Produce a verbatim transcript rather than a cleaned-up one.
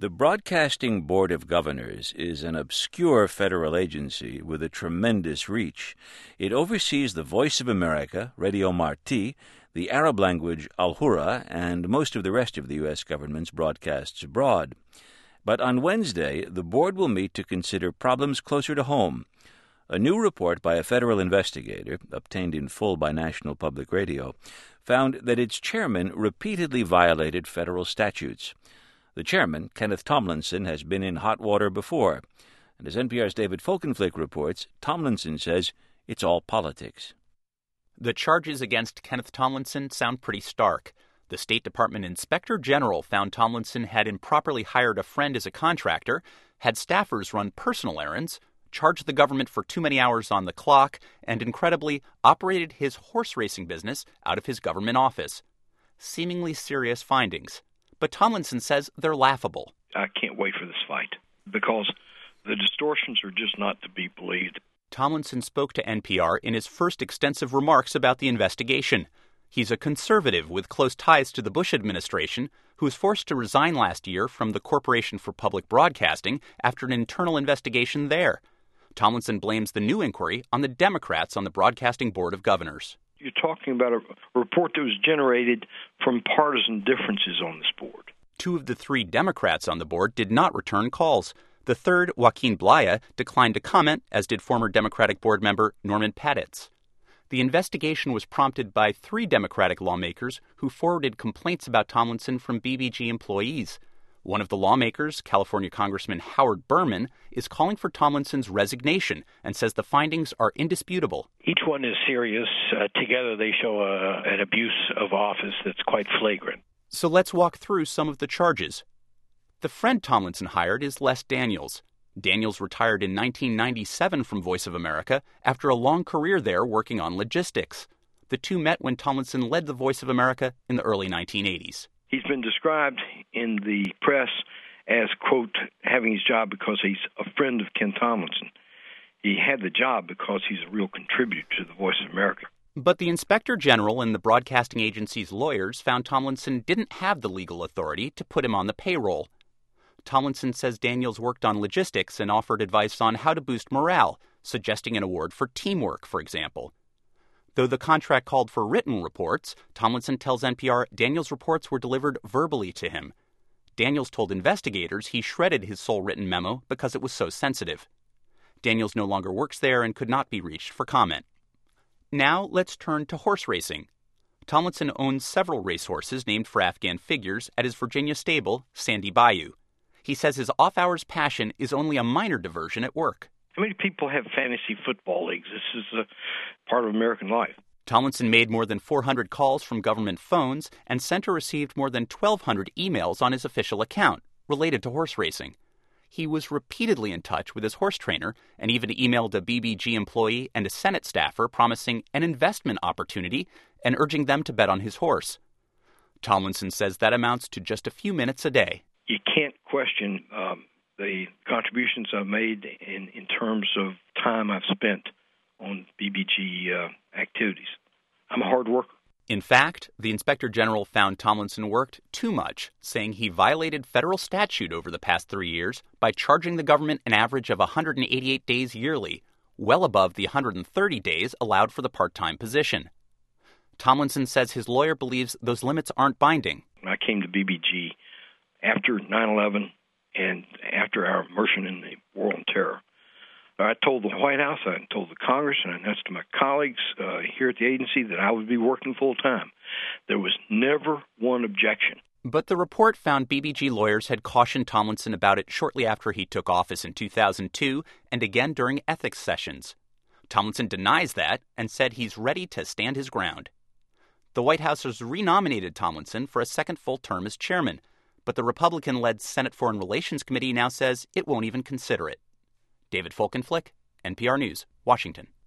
The Broadcasting Board of Governors is an obscure federal agency with a tremendous reach. It oversees the Voice of America, Radio Marti, the Arab language Al Hurra, and most of the rest of the U S government's broadcasts abroad. But on Wednesday, the board will meet to consider problems closer to home. A new report by a federal investigator, obtained in full by National Public Radio, found that its chairman repeatedly violated federal statutes. The chairman, Kenneth Tomlinson, has been in hot water before. And as N P R's David Folkenflik reports, Tomlinson says it's all politics. The charges against Kenneth Tomlinson sound pretty stark. The State Department Inspector General found Tomlinson had improperly hired a friend as a contractor, had staffers run personal errands, charged the government for too many hours on the clock, and incredibly operated his horse racing business out of his government office. Seemingly serious findings. But Tomlinson says they're laughable. I can't wait for this fight because the distortions are just not to be believed. Tomlinson spoke to N P R in his first extensive remarks about the investigation. He's a conservative with close ties to the Bush administration who was forced to resign last year from the Corporation for Public Broadcasting after an internal investigation there. Tomlinson blames the new inquiry on the Democrats on the Broadcasting Board of Governors. You're talking about a report that was generated from partisan differences on this board. Two of the three Democrats on the board did not return calls. The third, Joaquin Blaya, declined to comment, as did former Democratic board member Norman Patitz. The investigation was prompted by three Democratic lawmakers who forwarded complaints about Tomlinson from B B G employees. One of the lawmakers, California Congressman Howard Berman, is calling for Tomlinson's resignation and says the findings are indisputable. Each one is serious. Uh, together they show a, an abuse of office that's quite flagrant. So let's walk through some of the charges. The friend Tomlinson hired is Les Daniels. Daniels retired in nineteen ninety-seven from Voice of America after a long career there working on logistics. The two met when Tomlinson led the Voice of America in the early nineteen eighties. He's been described in the press as, quote, having his job because he's a friend of Ken Tomlinson. He had the job because he's a real contributor to the Voice of America. But the Inspector General and the broadcasting agency's lawyers found Tomlinson didn't have the legal authority to put him on the payroll. Tomlinson says Daniels worked on logistics and offered advice on how to boost morale, suggesting an award for teamwork, for example. Though the contract called for written reports, Tomlinson tells N P R Daniels' reports were delivered verbally to him. Daniels told investigators he shredded his sole written memo because it was so sensitive. Daniels no longer works there and could not be reached for comment. Now let's turn to horse racing. Tomlinson owns several racehorses named for Afghan figures at his Virginia stable, Sandy Bayou. He says his off-hours passion is only a minor diversion at work. How many people have fantasy football leagues? This is a part of American life. Tomlinson made more than four hundred calls from government phones and sent or received more than twelve hundred emails on his official account related to horse racing. He was repeatedly in touch with his horse trainer and even emailed a B B G employee and a Senate staffer promising an investment opportunity and urging them to bet on his horse. Tomlinson says that amounts to just a few minutes a day. You can't question um, the contributions I've made in, in terms of time I've spent on B B G uh, activities. I'm a hard worker. In fact, the Inspector General found Tomlinson worked too much, saying he violated federal statute over the past three years by charging the government an average of one hundred eighty-eight days yearly, well above the one hundred thirty days allowed for the part-time position. Tomlinson says his lawyer believes those limits aren't binding. I came to B B G after nine eleven and after our immersion in the war on terror. I told the White House, I told the Congress, and I announced to my colleagues uh, here at the agency that I would be working full-time. There was never one objection. But the report found B B G lawyers had cautioned Tomlinson about it shortly after he took office in two thousand two and again during ethics sessions. Tomlinson denies that and said he's ready to stand his ground. The White House has renominated Tomlinson for a second full term as chairman, but the Republican-led Senate Foreign Relations Committee now says it won't even consider it. David Folkenflik, N P R News, Washington.